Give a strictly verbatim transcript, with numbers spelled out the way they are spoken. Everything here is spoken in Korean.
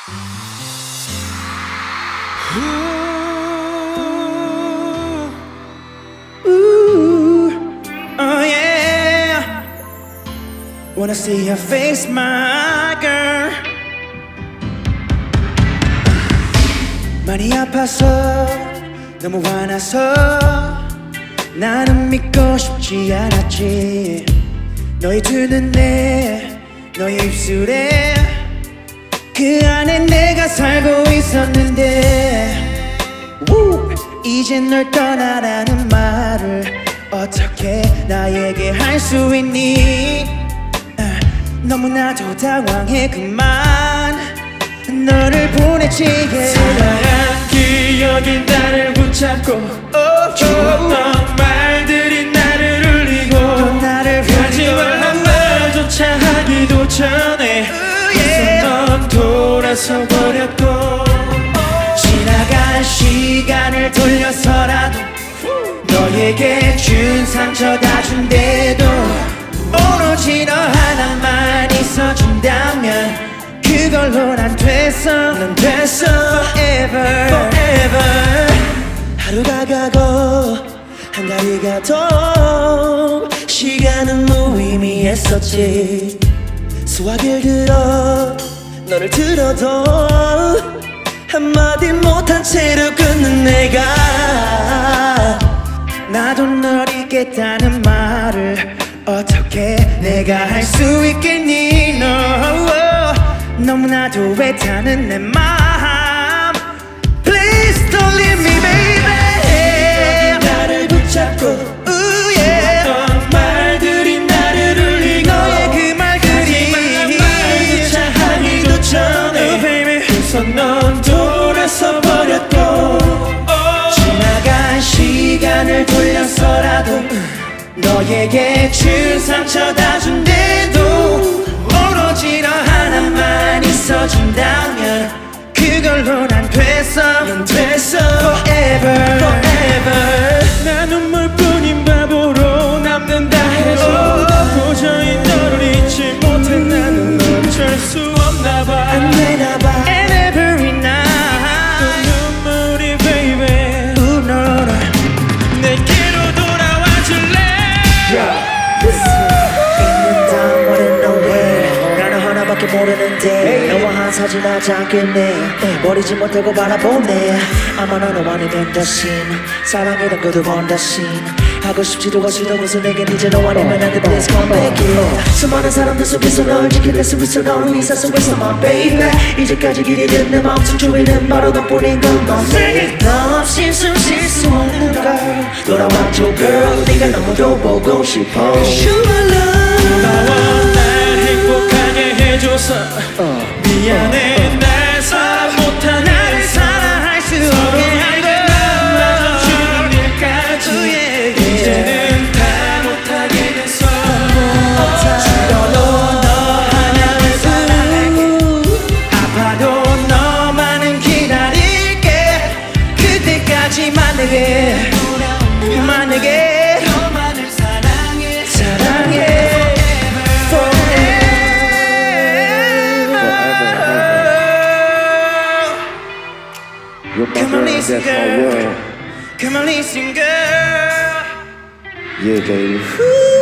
Ooh, oh yeah. Wanna see your face, my girl. 많이 아파서 너무 화나서 나는 믿고 싶지 않았지. 너의 두 눈에 너의 입술에 그 안에 내가 살고 있었는데 우! 이젠 널 떠나라는 말을 어떻게 나에게 할 수 있니? 아, 너무나도 당황해 그만 너를 보냈지 yeah. 사랑한 기억이 나를 붙잡고 oh, 좋았던 말들이 나를 울리고 나를 하지만 한 말조차 하기도 전에 oh, yeah. 넌 돌아서 버렸고 지나간 시간을 돌려서라도 너에게 준 상처 다 준대도 오로지 너 하나만 있어준다면 그걸로 난 됐어 난 됐어 forever forever 하루가 가고 한 달이 가도 시간은 무의미했었지 수화기를 들어 너를 들어도 한마디 못한 채로 끊는 내가 나도 널 잊겠다는 말을 어떻게 내가 할 수 있겠니 no. 너무나도 애타는 내 맘 Please don't leave me baby 나를 붙잡고 ooh, yeah. 어떤 말들이 나를 울리고 너의 그 말들이 말조차 하기도 전에 oh, baby. 그래서 넌 돌아서 버렸고 oh. 지나간 시간을 돌려서라도 너에게 준 상처 다 준대도 오로지 너 하나만 있어준다면 그걸로 난 됐어 난 됐어 forever forever 나 눈물뿐인 바보로 남는다 해도 도저히 너를 잊지 못해 나는 어쩔 수 없나 봐 안 되나 봐 And every night 또 눈물이 baby Ooh, no, no. 내게로 돌아와 줄래 Yeah. 있는 땅 nowhere 나는 하나밖에 모르는데 너와 한 사진 하지 않겠네 버리지 못하고 바라보네 아마 너는 아니면 다신 사랑이란 것도 본 다신 하고 싶지도 않지도 무슨 내겐 이제 너 아니면 안 돼 please come back yeah. 수많은 사람들 속에서 널 지킬래 속에서 너는 이 세상 속에서 my baby 이제까지 길이 든 내 마음속 주위는 바로 너뿐인 건너 너 없이 숨 쉴 수 없는 걸 돌아와줘 girl 네가 너무도 보고 싶어 나와 날 행복하게 해줘서 미안해 날 사랑 못한 나를 사랑할 수 없게 하고 나마저 주는 일까지 이제는 다 못하게 됐어 죽어도 너 하나를 사랑할게 아파도 너만은 기다릴게 그때까지 만나게 만나게 너만을 사랑해 사랑해 Come on, listen, girl. Come on, listen, girl. Yeah, baby. Ooh.